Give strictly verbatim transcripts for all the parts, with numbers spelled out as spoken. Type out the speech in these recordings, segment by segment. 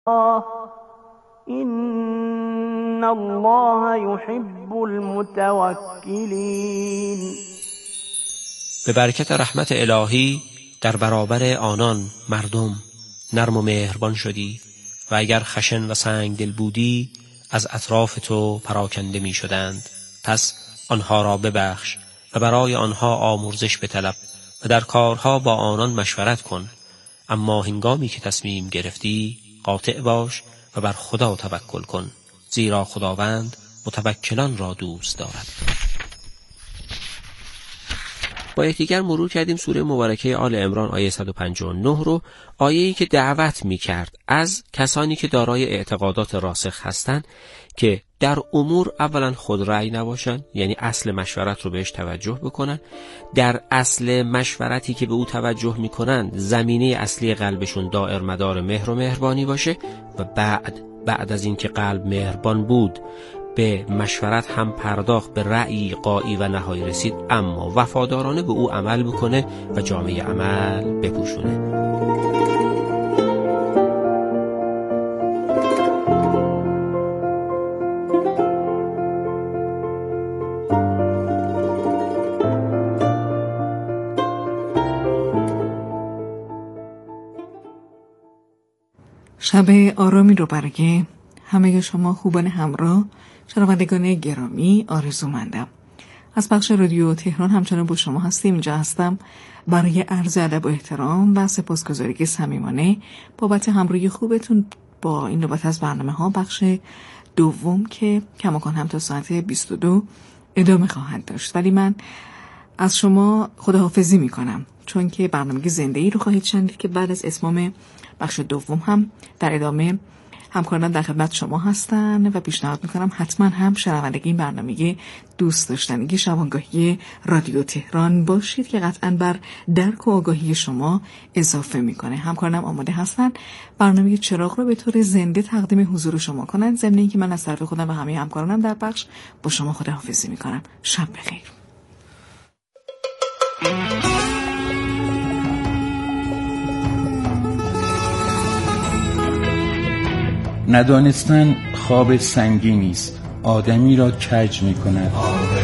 این الله یحب المتوکلین. به برکت رحمت الهی در برابر آنان مردم نرم و مهربان شدی و اگر خشن و سنگ دل بودی از اطراف تو پراکنده می شدند. پس آنها را ببخش و برای آنها آمرزش بطلب و در کارها با آنان مشورت کن، اما هنگامی که تصمیم گرفتی قاطع باش و بر خدا توکل کن، زیرا خداوند متوکلان را دوست دارد. با یکدیگر مرور کردیم سوره مبارکه آل عمران آیه صد و پنجاه و نه رو، آیه‌ای که دعوت می‌کرد از کسانی که دارای اعتقادات راسخ هستند که در امور اولا خود رأی نباشن، یعنی اصل مشورت رو بهش توجه بکنن، در اصل مشورتی که به او توجه می‌کنن زمینه اصلی قلبشون دائر مدار مهر و مهربانی باشه و بعد بعد از اینکه قلب مهربان بود به مشورت هم پرداخت، به رأی قائی و نهایی رسید، اما وفادارانه به او عمل بکنه و جامعه عمل بپوشونه. شب آرامی رو برای همه شما خوبان همراه، شنوندگان گرامی آرزو مندم. از بخش رادیو تهران همچنان با شما هستیم. اینجا هستم برای عرض ادب و احترام و سپاسگزاری صمیمانه بابت همراهی خوبتون با این نوبت از برنامه ها. بخش دوم که کماکان هم تا ساعت بیست و دو ادامه خواهد داشت، ولی من از شما خداحافظی میکنم، چون که برنامه زنده ای رو خواهید شنید که بعد از اتمام بخش دوم هم در ادامه همکاران در خدمت شما هستن و پیشنهاد میکنم حتما هم شنوندگی این برنامه دوست داشتنی شبانگاهی رادیو تهران باشید که قطعا بر درک و آگاهی شما اضافه میکنه. همکارانم آماده هستن برنامه چراغ رو به طور زنده تقدیم حضور شما کنند، ضمن اینکه من از طرف خودم و همه همکارانم در بخش با شما خداحافظی میکنم. شب بخیر. ندانستن خواب سنگینی است، آدمی را کج می کند.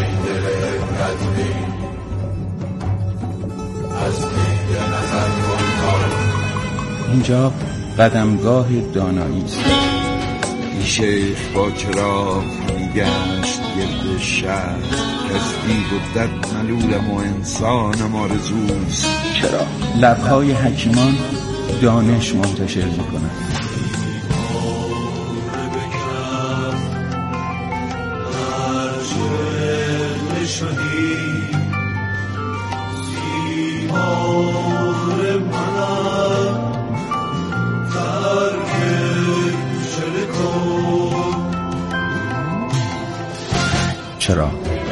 اینجا قدمگاه دانایی است. شیخ با چراغ میگشت گرد شهر، کشتی بودت ملولم و انسانم آرزوست. چرا لبهای حکیمان دانش منتشر می کند. چرا؟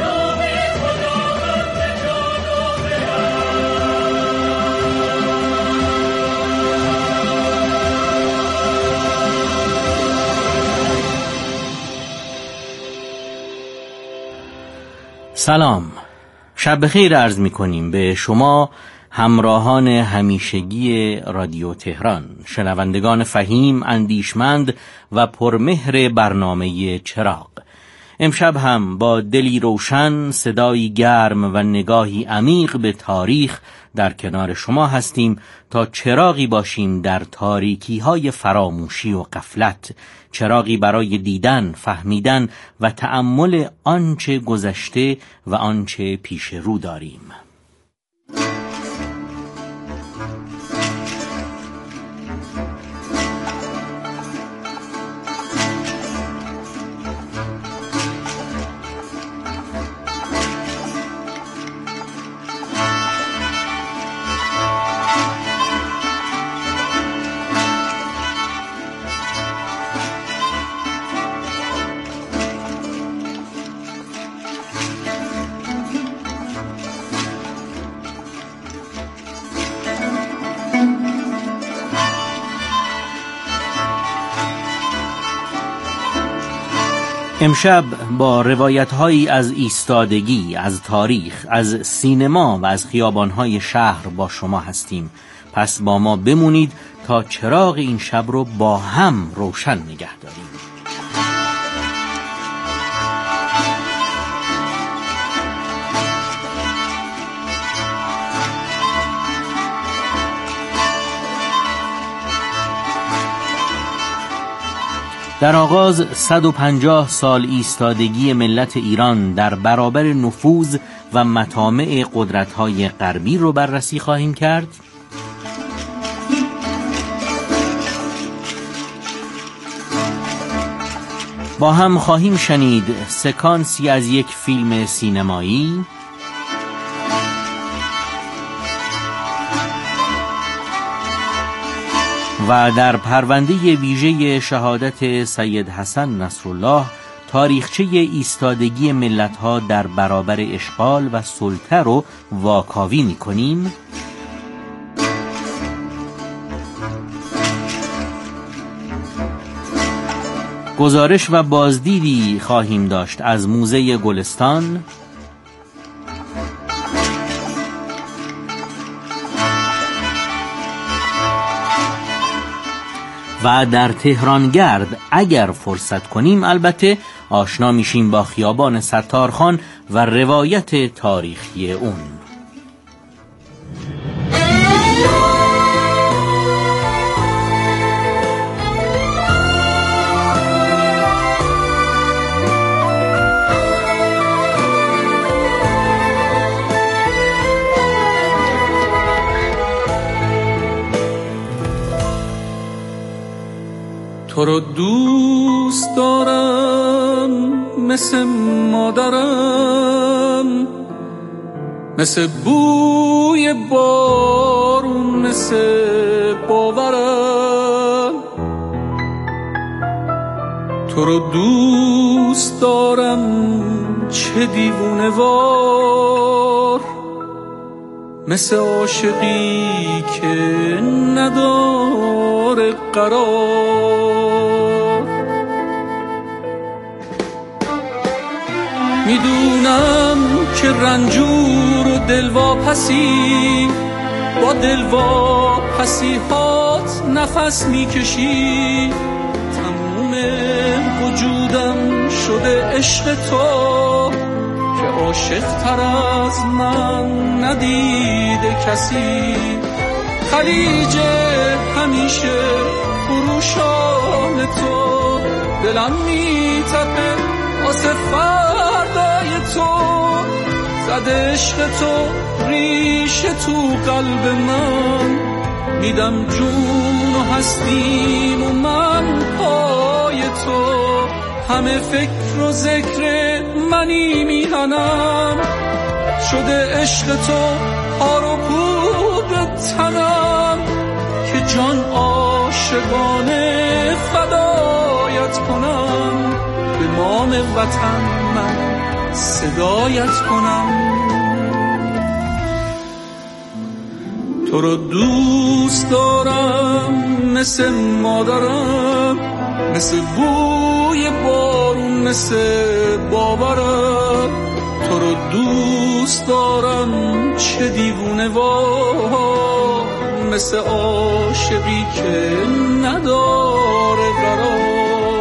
سلام، شب بخیر عرض می کنیم به شما همراهان همیشگی رادیو تهران، شنوندگان فهیم، اندیشمند و پرمهر برنامه چراغ. امشب هم با دلی روشن، صدایی گرم و نگاهی عمیق به تاریخ در کنار شما هستیم تا چراغی باشیم در تاریکی‌های فراموشی و غفلت، چراغی برای دیدن، فهمیدن و تأمل آنچه گذشته و آنچه پیش رو داریم. امشب با روایت‌هایی از ایستادگی، از تاریخ، از سینما و از خیابان‌های شهر با شما هستیم. پس با ما بمونید تا چراغ این شب رو با هم روشن نگه داریم. در آغاز صد و پنجاه سال ایستادگی ملت ایران در برابر نفوذ و مطامع قدرت‌های غربی رو بررسی خواهیم کرد. با هم خواهیم شنید سکانسی از یک فیلم سینمایی، و در پرونده ویژه شهادت سید حسن نصرالله تاریخچه ایستادگی ملت‌ها در برابر اشغال و سلطه رو واکاوی می‌کنیم. گزارش و بازدیدی خواهیم داشت از موزه گلستان و در تهرانگرد اگر فرصت کنیم البته آشنا میشیم با خیابان ستارخان و روایت تاریخی اون. تو رو دوست دارم مثل مادرم، مثل بوی بارون، مثل باورم. تو رو دوست دارم چه دیوونه وار، مثل عاشقی که نداره قرار. میدونم که رنجور و دلواپسی با دلواپسی هات نفس میکشی. تموم وجودم شده عشق تو که عاشق تر از من ندیده کسی. خلیج همیشه خروشان تو، دلم میتپه واسه فردای تو. زد عشق تو ریش تو قلب من، میدم جون و هستیم و من پای تو. همه فکر و ذکر منی میهنم، شده عشق تو هار و پود تنم. که جان عاشقانه فدایت کنم، به نام وطن من صدایت کنم. تو رو دوست دارم مثل مادرم، مثل بوی بارون، مثل باورم. تو رو دوست دارم چه دیوونه وار، مثل عاشقی که نداره قرار.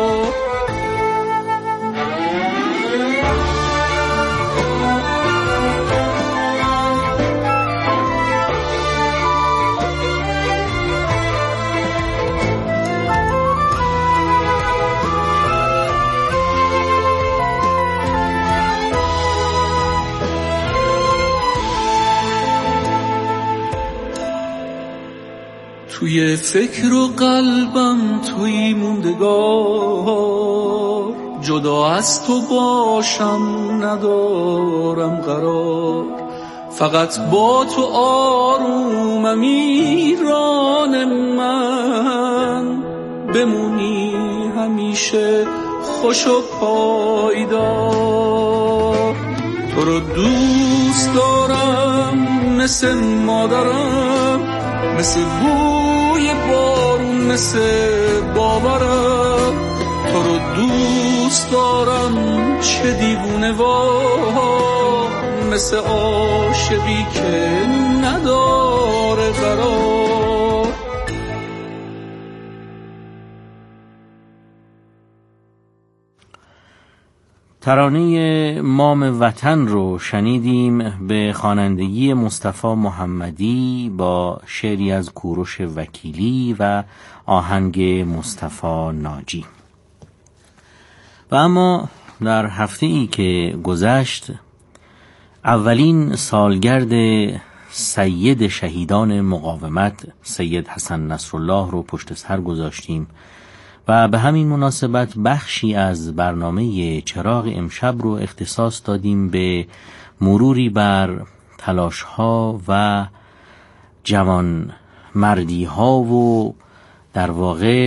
توی فکر و قلبم توی موندگار، جدا از تو باشم ندارم قرار. فقط با تو آرومم ایران من، بمونی همیشه خوش و پایدار. تو رو دوست دارم مثل مادرم، مثل بوی بارون، مثل باورم. تو رو دوست دارم چه دیوونه وار، مثل عاشقی که نداره قرار. ترانه مام وطن رو شنیدیم به خوانندگی مصطفی محمدی با شعری از کوروش وکیلی و آهنگ مصطفی ناجی. و اما در هفته ای که گذشت اولین سالگرد سید شهیدان مقاومت سید حسن نصرالله رو پشت سر گذاشتیم و به همین مناسبت بخشی از برنامه چراغ امشب رو اختصاص دادیم به مروری بر تلاش‌ها و جوان مردی‌ها و در واقع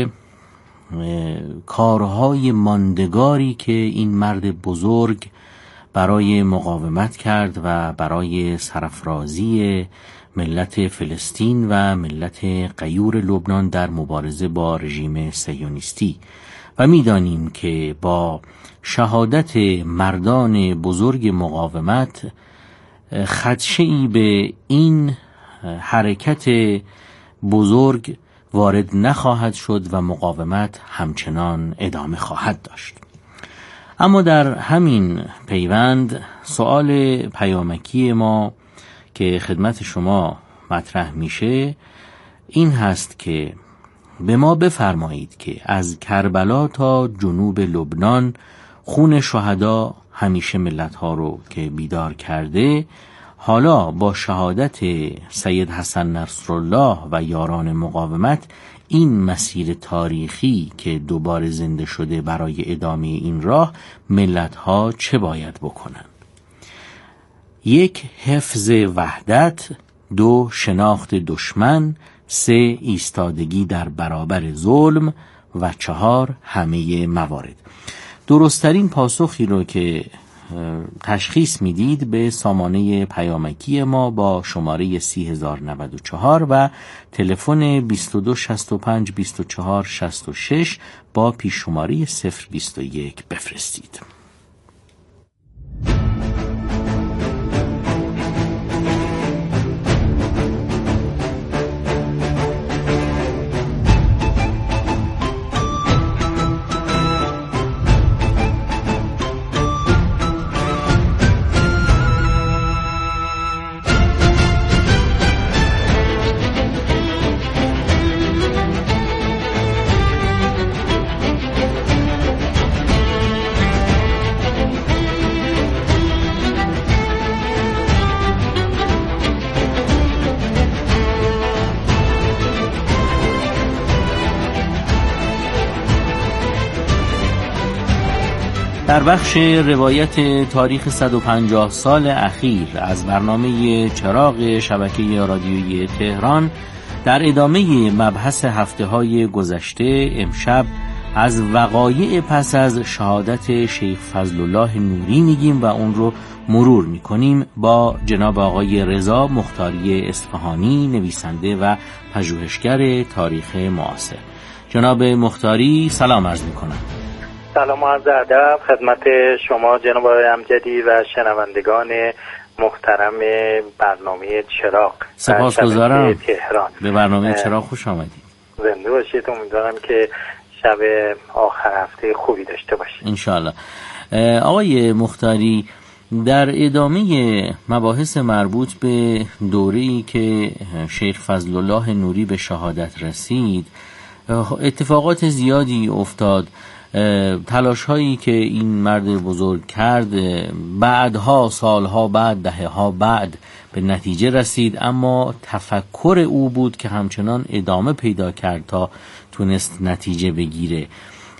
کارهای ماندگاری که این مرد بزرگ برای مقاومت کرد و برای سرافرازی ملت فلسطین و ملت غیور لبنان در مبارزه با رژیم صهیونیستی. و می‌دانیم که با شهادت مردان بزرگ مقاومت خدشه‌ای به این حرکت بزرگ وارد نخواهد شد و مقاومت همچنان ادامه خواهد داشت. اما در همین پیوند سؤال پیامکی ما که خدمت شما مطرح میشه این هست که به ما بفرمایید که از کربلا تا جنوب لبنان خون شهدا همیشه ملت‌ها رو که بیدار کرده، حالا با شهادت سید حسن نصرالله و یاران مقاومت این مسیر تاریخی که دوباره زنده شده برای ادامه این راه ملت‌ها چه باید بکنند؟ یک، حفظ وحدت. دو، شناخت دشمن. سه، ایستادگی در برابر ظلم. و چهار، همه موارد. درستترین پاسخی رو که تشخیص میدید به سامانه پیامکی ما با شماره سی هزار و نود و چهار و تلفن بیست و دو شصت و پنج بیست و چهار شصت و شش با پیش شماره صفر بیست و یک بفرستید. در بخش روایت تاریخ صد و پنجاه سال اخیر از برنامه چراغ شبکه رادیویی تهران در ادامه مبحث هفته های گذشته امشب از وقایع پس از شهادت شیخ فضلالله نوری میگیم و اون رو مرور میکنیم با جناب آقای رضا مختاری اصفهانی، نویسنده و پژوهشگر تاریخ معاصر. جناب مختاری سلام عرض میکنم. سلام و عرض ادب خدمت شما جناب آقای امجدی و شنوندگان محترم برنامه چراغ. سپاسگزارم. تهران به برنامه چراغ خوش آمدید. زنده باشید. امیدوارم که شب آخر هفته خوبی داشته باشید انشالله. آقای مختاری، در ادامه مباحث مربوط به دوره‌ای که شیخ فضلالله نوری به شهادت رسید اتفاقات زیادی افتاد. تلاش هایی که این مرد بزرگ کرد بعدها سالها بعد دهه ها بعد به نتیجه رسید، اما تفکر او بود که همچنان ادامه پیدا کرد تا تونست نتیجه بگیره.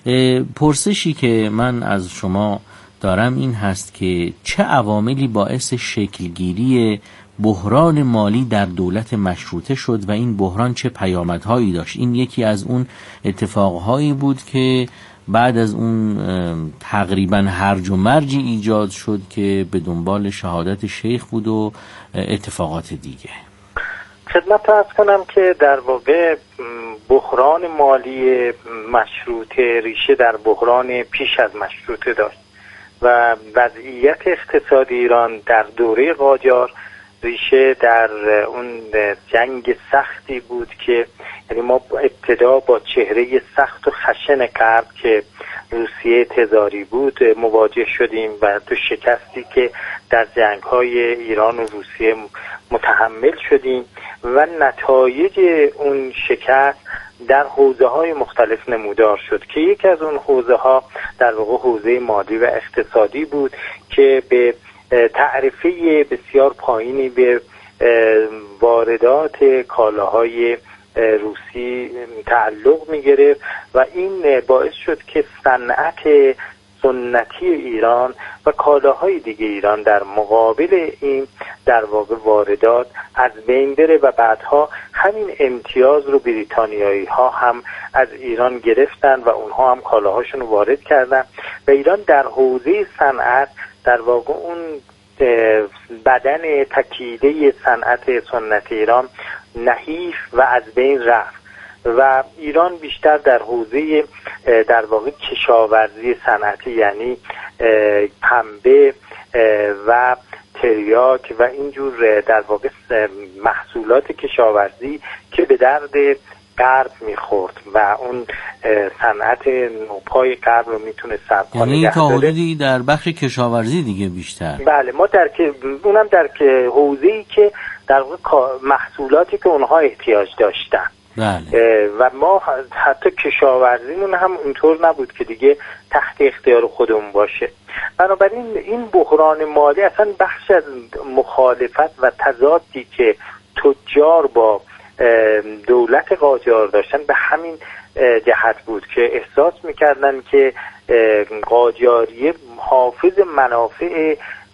پرسشی که من از شما دارم این هست که چه عواملی باعث شکلگیری بحران مالی در دولت مشروطه شد و این بحران چه پیامدهایی داشت؟ این یکی از اون اتفاقهایی بود که بعد از اون تقریبا هرج و مرجی ایجاد شد که به دنبال شهادت شیخ بود و اتفاقات دیگه. خدمت عرض کنم که در واقع بحران مالی مشروطه ریشه در بحران پیش از مشروطه داشت و وضعیت اقتصادی ایران در دوره قاجار ریشه در اون جنگ سختی بود که یعنی ما ابتدا با چهره سخت و خشن غرب که روسیه تزاری بود مواجه شدیم و تو شکستی که در جنگ‌های ایران و روسیه متحمل شدیم و نتایج اون شکست در حوزه‌های مختلف نمودار شد که یکی از اون حوزه‌ها در واقع حوزه مالی و اقتصادی بود که به تعرفه بسیار پایینی به واردات کالاهای روسی تعلق می‌گرفت و این باعث شد که صنعت سنتی ایران و کالاهای دیگه ایران در مقابل این در واقع واردات از بین بره و بعدها همین امتیاز رو بریتانیایی ها هم از ایران گرفتن و اونها هم کالاهاشون رو وارد کردن و ایران در حوزه صنعت در واقع اون بدن تکیده صنعت سنت ایران نحیف و از بین رفت و ایران بیشتر در حوزه در واقع کشاورزی صنعتی یعنی پنبه و تریاک و اینجور در واقع محصولات کشاورزی که به درد غرب میخورد و اون صنعت نوپای غرب رو میتونه سرپا نگه داره. یعنی تا حدودی در بخش کشاورزی دیگه بیشتر. بله ما در که اونم در که حوزه‌ای که در واقع محصولاتی که اونها احتیاج داشتن. بله. و ما حتی کشاورزیمون هم اینطور نبود که دیگه تحت اختیار خودمون باشه. بنابراین این بحران مالی اصلا بخش از مخالفت و تضادی که تجار با دولت قاجار داشتن به همین جهت بود که احساس میکردن که قاجاریه حافظ منافع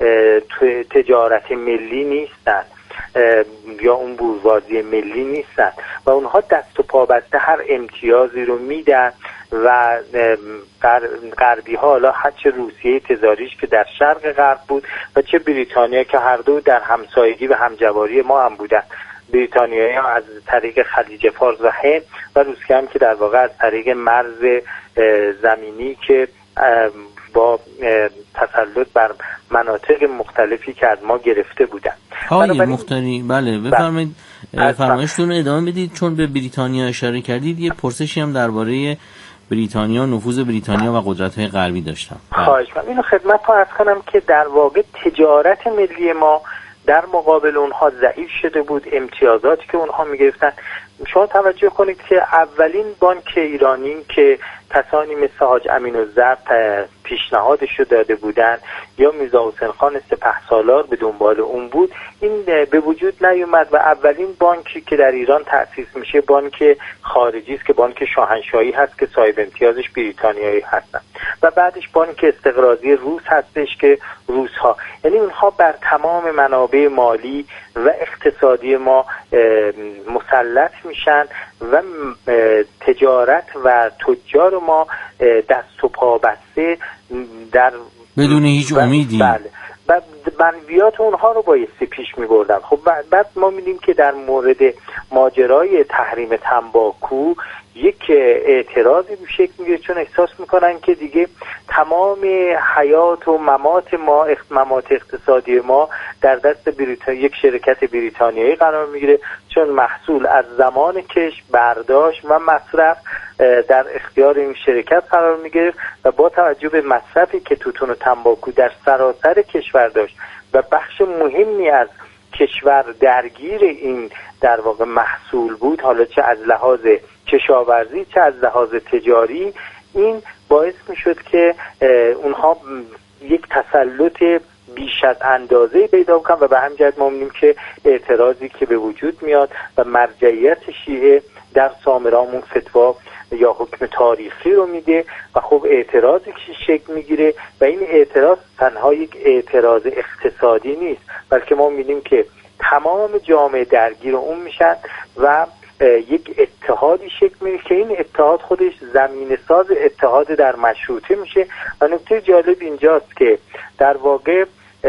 تجارت ملی نیستن یا اون بوروازی ملی نیستن و اونها دست و پا بسته هر امتیازی رو میدن و غربی ها حالا چه روسیه تزاریش که در شرق غرب بود و چه بریتانیا که هر دو در همسایگی و همجواری ما هم بودن. بریتانیایی ها از طریق خلیج فارس و هند و روسیه هم که در واقع از طریق مرز زمینی که با تسلط بر مناطق مختلفی که از ما گرفته بودن. آقای مختاری بله بفرمایید فرمایشتون رو ادامه بدید چون به بریتانیا اشاره کردید یه پرسشی هم درباره بریتانیا نفوذ بریتانیا و قدرت‌های غربی داشتم. خواهش می‌کنم اینو خدمتتون عرض کنم که در واقع تجارت ملی ما در مقابل اونها ضعیف شده بود. امتیازاتی که اونها میگرفتن شما توجه کنید که اولین بانک ایرانی که کسانی مثل حاج امین الزرق پیشنهادش رو داده بودن یا میرزا حسین خان سپهسالار به دنبال اون بود این به وجود نیومد و اولین بانکی که در ایران تأسیس میشه بانک خارجی است که بانک شاهنشاهی هست که صاحب امتیازش بریتانیایی هستن و بعدش بانک استقراضی روس هستش که روس ها یعنی اونها بر تمام منابع مالی و اقتصادی ما مسلط میشن و تجارت و تجار ما دست و پا بسته در بدون هیچ امیدی بله و منویات اونها رو بایستی پیش می بردن. خب بعد ما می‌بینیم که در مورد ماجرای تحریم تنباکو یک اعتراضی به شکل میگیره چون احساس میکنن که دیگه تمام حیات و ممات ما ممات اقتصادی ما در دست بریتانیا یک شرکت بریتانیایی قرار میگیره چون محصول از زمان کش برداشت و مصرف در اختیار این شرکت قرار میگیره و با توجه به مصرفی که توتون و تنباکو در سراسر کشور داشت و بخش مهمی از کشور درگیر این در واقع محصول بود حالا چه از لحاظ کشاورزی چه از لحاظ تجاری این باعث می شد که اونها یک تسلط بیش از اندازه پیدا کنن و به همین جهت ما می‌بینیم که اعتراضی که به وجود میاد و مرجعیت شیعه در سامرامون فتوا یا حکم تاریخی رو میده و خب اعتراضی که شکل میگیره و این اعتراض تنها یک اعتراض اقتصادی نیست بلکه ما می‌بینیم که تمام جامعه درگیر اون میشن و یک اتحادی شکل میگیره که این اتحاد خودش زمینه ساز اتحاد در مشروطه میشه و نکته جالب اینجاست که در واقع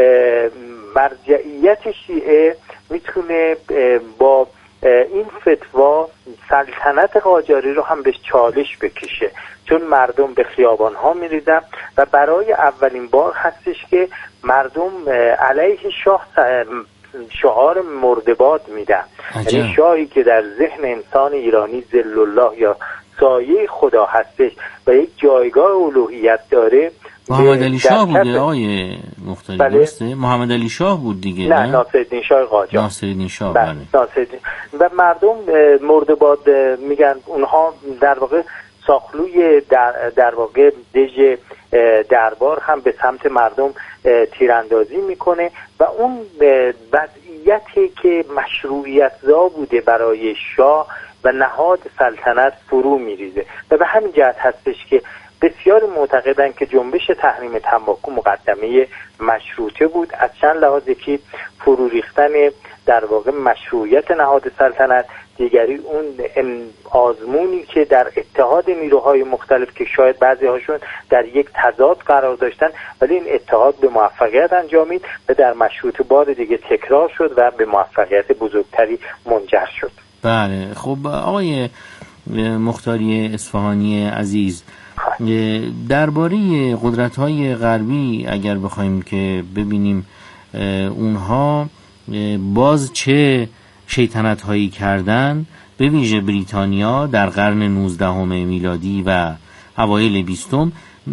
مرجعیت شیعه میتونه با این فتوا سلطنت قاجاری رو هم به چالش بکشه چون مردم به خیابان ها میریزن و برای اولین بار هستش که مردم علیه شاه شعار مردباد میدن یعنی شاهی که در ذهن انسان ایرانی ذل الله یا سایه خدا هستش و یک جایگاه الوهیت داره. محمد علی شاه بوده آقای مختاری؟ بله؟ درسته؟ محمد علی شاه بود دیگه؟ نه, نه؟ ناصرالدین شاه قاجار. ناصرالدین شاه بله. بله. ناصرالدین و مردم مردباد میگن، اونها در واقع ساخلوی در, در واقع دژ دربار هم به سمت مردم تیراندازی میکنه و اون وضعیتی که مشروعیت زا بوده برای شاه و نهاد سلطنت فرو میریزه و به همین جهت هستش که بسیار معتقدن که جنبش تحریم تنباکو مقدمه مشروطه بود. از چند لحاظ که فرو ریختن در واقع مشروعیت نهاد سلطنت، دیگری اون آزمونی که در اتحاد نیروهای مختلف که شاید بعضی هاشون در یک تضاد قرار داشتن ولی این اتحاد به موفقیت انجامید و در مشروطه بار دیگه تکرار شد و به موفقیت بزرگتری منجر شد. بله. خب آقای مختاری اصفهانی عزیز، درباره قدرت‌های غربی اگر بخوایم که ببینیم اونها باز چه شیطنت‌هایی کردن، به ویژه بریتانیا در قرن نوزدهم میلادی و اوایل بیستم،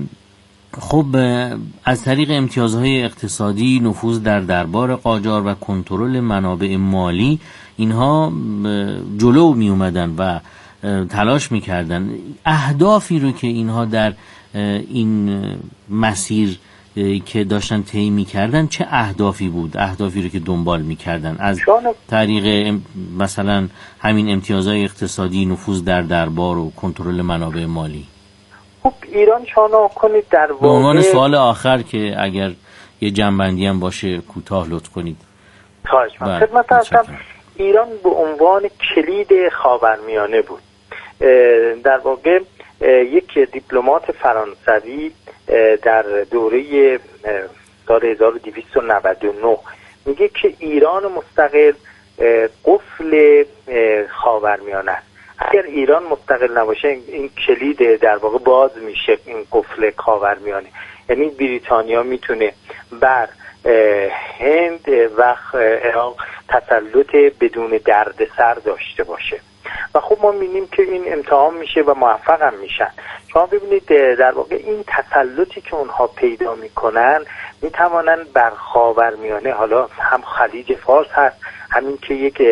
خب از طریق امتیازهای اقتصادی، نفوذ در دربار قاجار و کنترل منابع مالی، اینها جلو می اومدن و تلاش میکردن. اهدافی رو که اینها در این مسیر که داشتن طی میکردن چه اهدافی بود؟ اهدافی رو که دنبال میکردن از طریق مثلا همین امتیازهای اقتصادی، نفوذ در دربار و کنترل منابع مالی. خب ایران شانا کنید در واقع، به عنوان سوال آخر که اگر یه جنبندی هم باشه کوتاه لطف کنید. خواهش من خدمت هستم. ایران به عنوان کلید خاورمیانه بود. در واقع یک دیپلمات فرانسوی در دوره سال هزار و دویست و نود و نه میگه که ایران مستقل قفل خاورمیانه است. اگر ایران مستقل نباشه این کلید در واقع باز میشه، این قفل خاورمیانه. یعنی بریتانیا میتونه بر هند و عراق تسلط بدون دردسر داشته باشه و خب ما می‌بینیم که این امتحان میشه و موفق هم میشن. شما ببینید در واقع این تسلطی که اونها پیدا میکنن میتوانن بر خاورمیانه، حالا هم خلیج فارس هست، همین که یک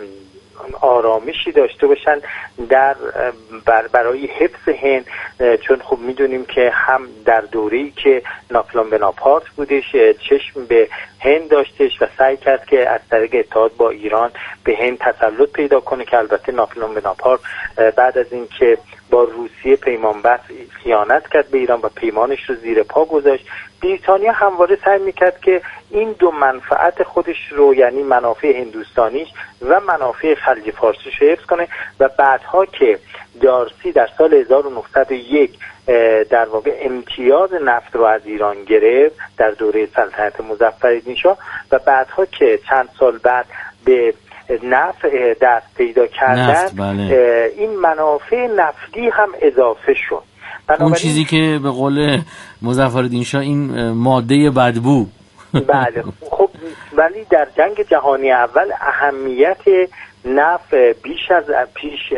آرامشی داشته باشن در بر برای حفظ هند، چون خب میدونیم که هم در دوره‌ای که ناپلئون بناپارت بودش چشم به هند داشتش و سعی کرد که از طریق اتحاد با ایران به هند تسلط پیدا کنه که البته ناپلئون بناپارت بعد از اینکه با روسیه پیمان بست خیانت کرد به ایران و پیمانش رو زیر پا گذاشت. بریتانیا همواره سعی میکرد که این دو منفعت خودش رو، یعنی منافع هندوستانیش و منافع خلیج فارسیش رو حفظ کنه و بعدها که دارسی در سال هزار و نهصد و یک در واقع امتیاز نفت رو از ایران گرفت در دوره سلطنت مظفرالدین شاه و بعدها که چند سال بعد به نفت دست پیدا کردن، بله. این منافع نفتی هم اضافه شد. اون چیزی که به قول مظفرالدین شاه این ماده بدبو. بله. خب ولی در جنگ جهانی اول اهمیت نفت بیش از پیش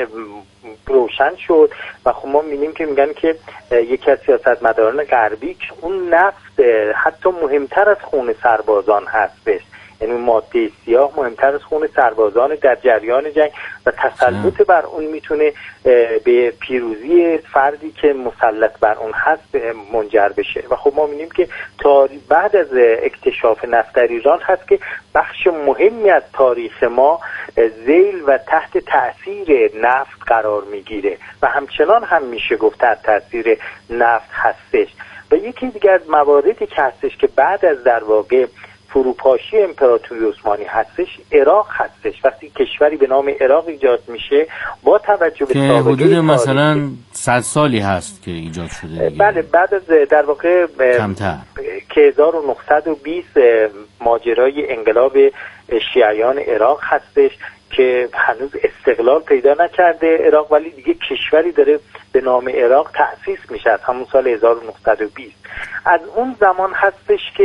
روشن شد و خب ما می‌بینیم که میگن که یکی از سیاستمداران غربی که اون نفت حتی مهمتر از خون سربازان هستش، یعنی ماده سیاه مهمتر از خون سربازان در جریان جنگ و تسلط بر اون میتونه به پیروزی فردی که مسلط بر اون هست منجر بشه. و خب ما می‌بینیم که تا بعد از اکتشاف نفت در ایران هست که بخش مهمی از تاریخ ما ذیل و تحت تأثیر نفت قرار میگیره و همچنان هم میشه گفت تحت تأثیر نفت هستش. و یکی دیگر از مواردی که هستش که بعد از در واقع فروپاشی امپراتوری عثمانی هستش عراق هستش. وقتی کشوری به نام عراق ایجاد میشه با توجه به که حدود مثلا صد سالی هست که ایجاد شده دیگه. بله بعد از در واقع کمتر که هزار و نهصد و بیست ماجرای انقلاب شیعیان عراق هستش که هنوز استقلال پیدا نکرده عراق، ولی دیگه کشوری داره به نام عراق تأسیس میشه از همون سال هزار و نهصد و بیست. از اون زمان هستش که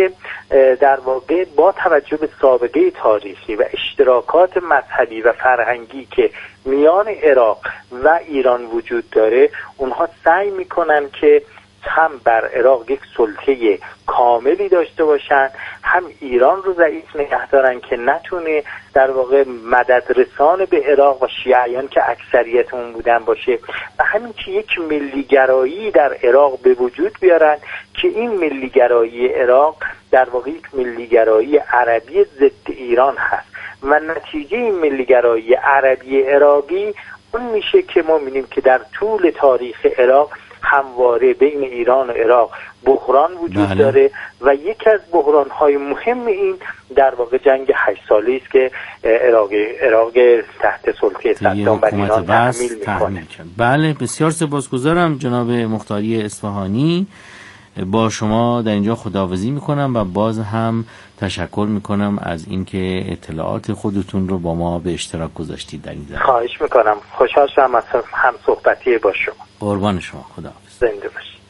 در واقع با توجه به سابقه تاریخی و اشتراکات مذهبی و فرهنگی که میان عراق و ایران وجود داره، اونها سعی میکنن که هم بر عراق یک سلطه کاملی داشته باشن، هم ایران رو ضعیف نگه دارن که نتونه در واقع مدد رسان به عراق و شیعیان که اکثریت اون بودن باشه، و همین که یک ملیگرایی در عراق به وجود بیارن که این ملیگرایی عراق در واقع یک ملیگرایی عربی ضد ایران هست و نتیجه این ملیگرایی عربی عراقی اون میشه که ما می‌بینیم که در طول تاریخ عراق همواره بین ایران و عراق بحران وجود بله. داره و یکی از بحران‌های مهم این در واقع جنگ هشت ساله است که عراق عراق تحت سلطه صدام بر ایران تحمیل می‌کنه. بله، بسیار سپاسگزارم جناب مختاری اصفهانی. با شما در اینجا خداحافظی میکنم و باز هم تشکر میکنم از اینکه اطلاعات خودتون رو با ما به اشتراک گذاشتید در این زمینه. خواهش میکنم، خوشحال شدم از هم صحبتی با شما. قربان شما، خداحافظ. زنده باشید.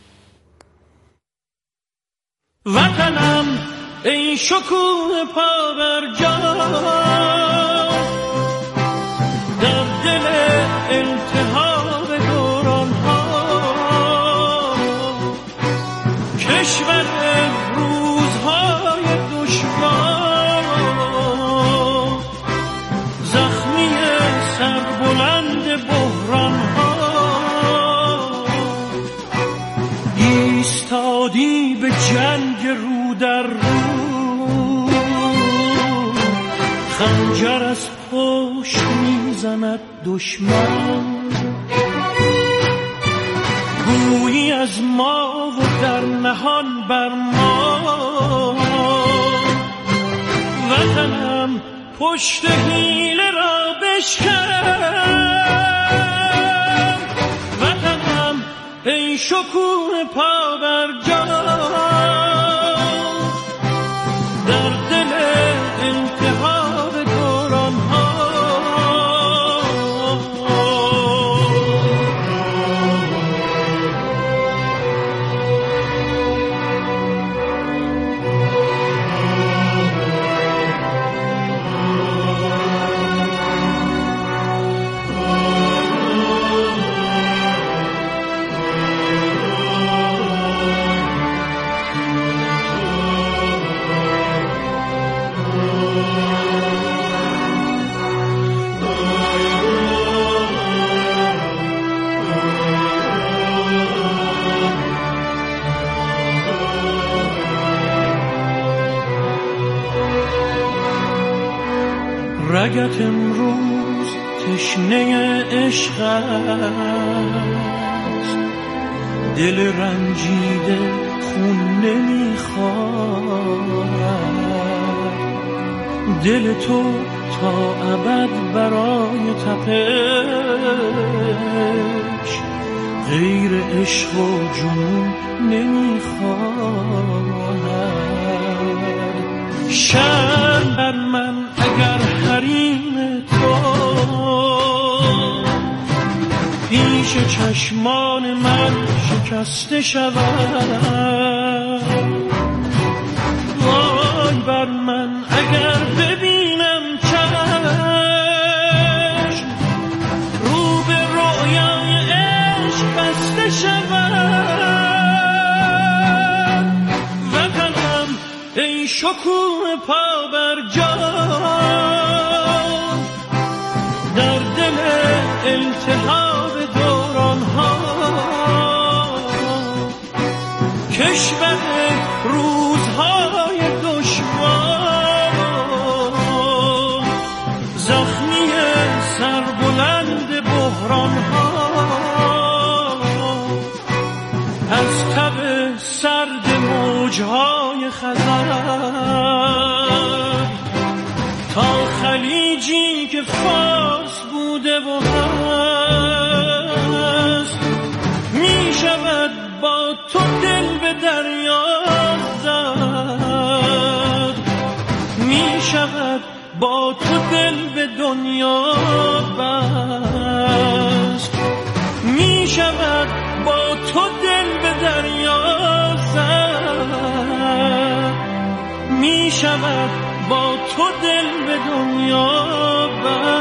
وطنم ای شکوه پا بر جا، در دل التهاب دوران ها، کشور روزهای دشوار، زخمی سربلند بحران ها، ایستادی به جنگ رو در رو، خنجر از پشت میزند دشمن، گویی از ما و در نهان بر ما، وطنم پشت حیله را بشکن، وطنم ای شکوه پا بر جا، در دل التهاب دوران ها، رگت امروز تشنه عشق است، دل رنجیده خون نمیخواد، دل تو تا ابد برای تپش غیر عشق و جنون نمیخواد. شرم بر من اگر حریم تو پیش چشمان من شکسته شود، وای بر من اگر ببینم چشم رو به رویای عشق بسته شود، وطنم ای شکوه پا بر جا، در دل التهاب دوران ها، کشور روزهای دشوار، زخمی سربلند بحران ها، از تب سرد موجهای خزر تا خلیجی که فارس بوده و هست، می شود با تو دل به دریا زد، می شود با تو دل به دنیا بست، می شود با تو دل به دریا زد، می شود با تو دل به دنیا بر.